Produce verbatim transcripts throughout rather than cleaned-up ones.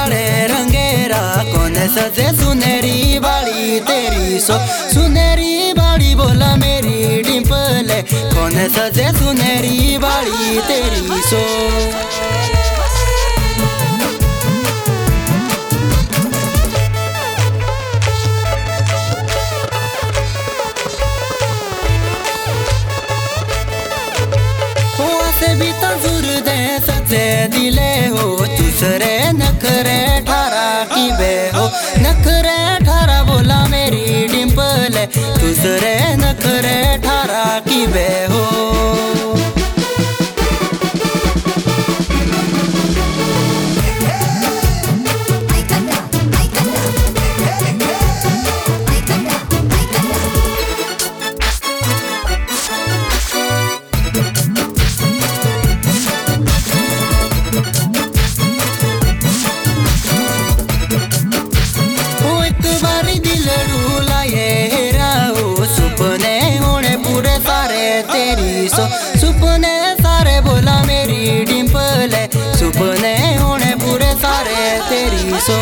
सारे रंगेरा कौन सजे सुनहरी बाड़ी तेरी सो सुनहरी बाड़ी बोला मेरी डिंपल कौन सजे सुनहरी बाड़ी तेरी सो से भी तजुर दे सचे दिले हो दूसरे नखरे ठारा की बे हो नखरे ठारा बोला मेरी डिंपल दूसरे नखरे ठारा की बे हो तेरी सो सुपने सारे बोला मेरी डिंपल सुपने होने पूरे सारे तेरी सो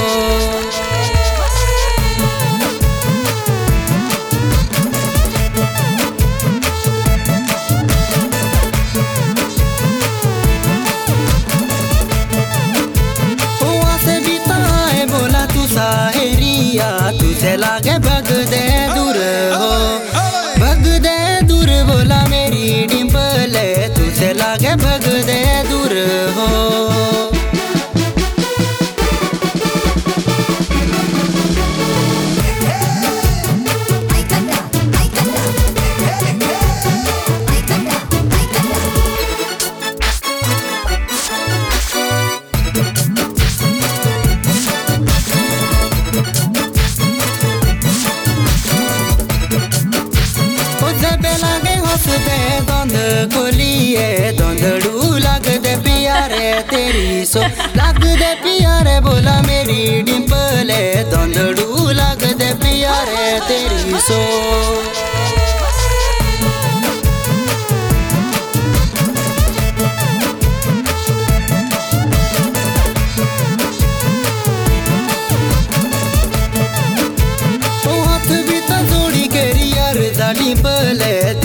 से बीता है बोला तू साहेरिया तुझे लागे भग दे दूर हो भग दे दूर बोला मेरी डिंपल तुझे लागे भग दे दूर हो दे दंद खोलिए दंदड़ू लग दे प्यारे तेरी सो लग दे प्यारे बोला मेरी डिंपल दंदड़ू लग दे प्यारे तेरी सो डिंपल